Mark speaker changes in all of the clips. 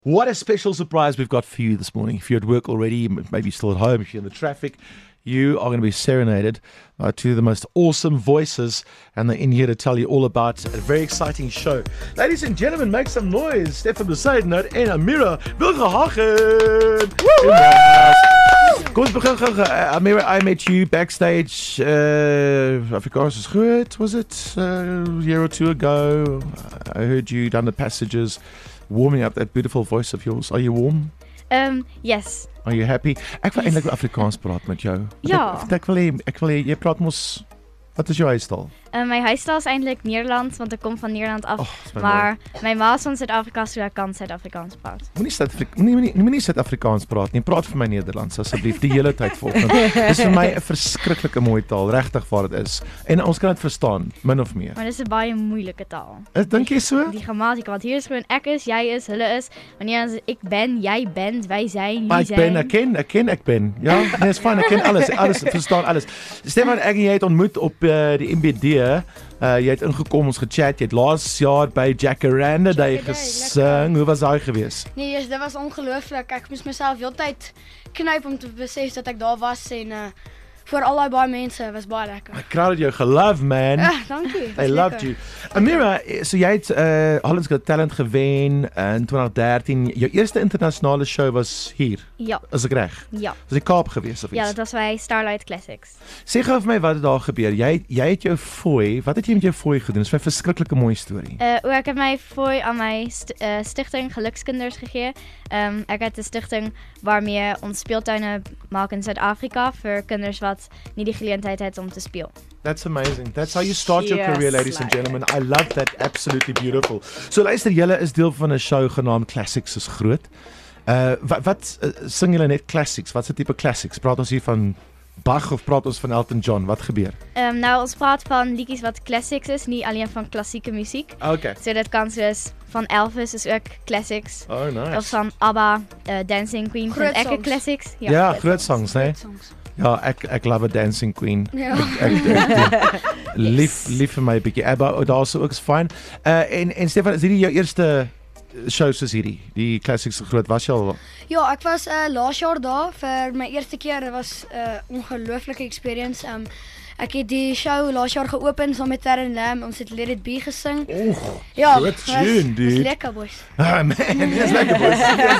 Speaker 1: What a special surprise we've got for you this morning. If you're at work already, maybe you're still at home, if you're in the traffic, you are going to be serenaded by two of the most awesome voices, and they're in here to tell you all about a very exciting show. Ladies and gentlemen, make some noise. Stefan Besaidnout en Amira Wilgenhagen. Kom ons begin gou. Amira, I met you backstage. Afrikaans is goed, was it? A year or two ago. I heard you down the passages warming up that beautiful voice of yours. Are you warm?
Speaker 2: Yes.
Speaker 1: Are you happy? Ek wil eintlik Afrikaans praat met jou.
Speaker 2: Ja.
Speaker 1: Ek wil jy praat mos. Wat is jou huistaal?
Speaker 2: My huistaal is eintlik Nederlands, want ek kom van Nederland af.
Speaker 1: Maar
Speaker 2: my ma is van Suid-Afrika, so ek kan Suid-Afrikaans praat.
Speaker 1: Moenie Suid-Afrikaans praat nie. Praat vir my Nederlands asseblief die hele tyd volgens. Dis vir my 'n verskriklike mooi taal, regtig waar dit is. En ons kan dit verstaan, min of meer.
Speaker 2: Maar dis 'n baie moeilike taal.
Speaker 1: Dink jy so?
Speaker 2: Die grammatika, want hier is gewoon ek is, jy is, hulle is. Wanneer ons ek ben, jy bent, wij zijn,
Speaker 1: Maar
Speaker 2: jullie zijn.
Speaker 1: ek ben. Ja, nee, is fyn. Ek ken alles, verstaan alles. Stefan, ek en jy het ontmoet op die MBD. Jy het ingekom, ons gechat, jy het laas jaar by Jacaranda Day gesing. Hoe was daai gewees?
Speaker 3: Nee, dit was ongelooflik. Ek moes myself heeltyd knyp om te besef dat ek daar was en voor al daai baie mense was baie lekker.
Speaker 1: My crowd het jou gelove, man.
Speaker 3: Dankie.
Speaker 1: They loved you. Amira, so jy het Holland's Got Talent gewen in 2013. Jou eerste internasionale show was hier.
Speaker 2: Ja.
Speaker 1: Is ek reg?
Speaker 2: Ja.
Speaker 1: Was dit Kaap gewees of iets?
Speaker 2: Ja, dat was bij Starlight Classics.
Speaker 1: Sê gou vir my wat het daar gebeur. Jy het jou fooi. Wat het jy met jou fooi gedoen? Dis 'n verskriklike mooi storie.
Speaker 2: Ek heb my fooi aan my stichting Gelukskinders gegee. Ek het 'n stichting waarmee ons speeltuine maak in Suid-Afrika vir kinders wat nie die geleentheid het om te speel.
Speaker 1: That's amazing. That's how you start your career, ladies and gentlemen. I love that. Absolutely beautiful. So luister, julle is deel van 'n show genaamd Classics is Groot. Wat sing julle net classics? Wat is 'n tipe classics? Praat ons hier van Bach of praat ons van Elton John? Wat gebeur?
Speaker 2: Nou, ons praat van liedjies wat classics is, nie alleen van klassieke muziek.
Speaker 1: Okay.
Speaker 2: So dit kan soos van Elvis is ook classics.
Speaker 1: Oh, nice.
Speaker 2: Of van ABBA, Dancing Queen,
Speaker 3: Groot
Speaker 2: vind ek 'n
Speaker 3: songs.
Speaker 2: classics.
Speaker 1: Ja, groot songs, né?
Speaker 3: Songs.
Speaker 1: Ja, ek love a Dancing Queen.
Speaker 3: Ja.
Speaker 1: Ek lief vir my 'n bietjie ABBA, daar's ook is fyn. En Stefan, is hierdie jou eerste show soos hierdie? Die Classics is Groot, was jy al?
Speaker 3: Ja, ek was laas jaar daar vir my eerste keer. Dit was 'n ongelooflike experience. Ek het die show laas jaar geopen saam met Terren Lam. Ons het Let It Be gesing. Ja,
Speaker 1: good tune, dude.
Speaker 3: was lekker, boys.
Speaker 1: Ah man, dis lekker boys.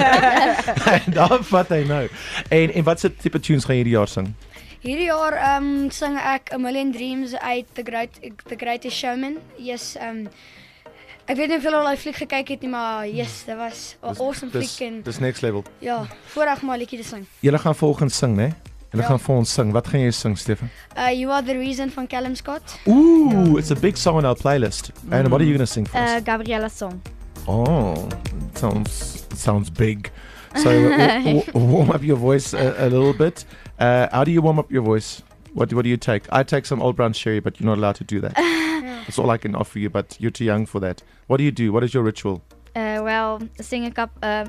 Speaker 1: Daar vat hy nou. En wat se tipe tunes gaan jy hierdie jaar sing?
Speaker 3: Hierdie jaar sing ek A Million Dreams uit The Greatest Showman. Yes, ek weet nie hoeveel al die fliek gekyk het nie, maar yes, dit was 'n awesome fliek en
Speaker 1: Dis next level.
Speaker 3: ja, voorreg om 'n liedjie te sing.
Speaker 1: Julle gaan volgens sing, né? Julle gaan vir ons sing. Wat gaan jy sing, Stefan?
Speaker 3: You Are The Reason van Callum Scott.
Speaker 1: Ooh, it's a big song on our playlist. And what are you going to sing for us?
Speaker 2: Gabriella's song.
Speaker 1: Oh, it sounds big. So warm up your voice a little bit. How do you warm up your voice? What do you take? I take some Old Brown Sherry, but you're not allowed to do that. That's all I can offer you, but you're too young for that. What do you do? What is your ritual?
Speaker 2: Wel, sing ek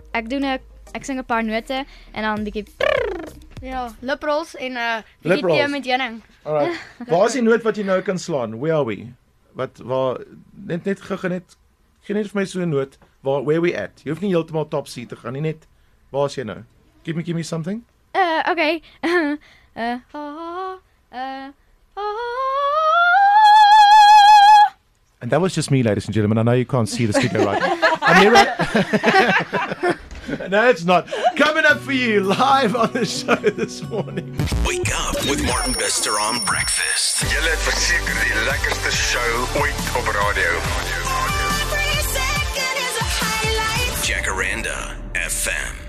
Speaker 2: ek sing 'n paar note en dan 'n bietjie
Speaker 3: Ja, liprolls en
Speaker 1: Lip
Speaker 3: bietjie tee
Speaker 1: rolls.
Speaker 3: met heuning.
Speaker 1: Alright. Waar is die noot wat jy nou kan slaan? Where are we? Waar net gou net gee net vir my so 'n noot. Where we at? Jy hoef nie heeltemal top C te gaan nie, net. Waar is jy nou? Give me something.
Speaker 2: Okay.
Speaker 1: And that was just me, ladies and gentlemen. I know you can't see the studio right now. Amira. No, it's not. Coming up for you live on the show this morning.
Speaker 4: Wake up with Martin Bester on breakfast. Julle het verseker die lekkerste show ooit op radio. Jacaranda FM.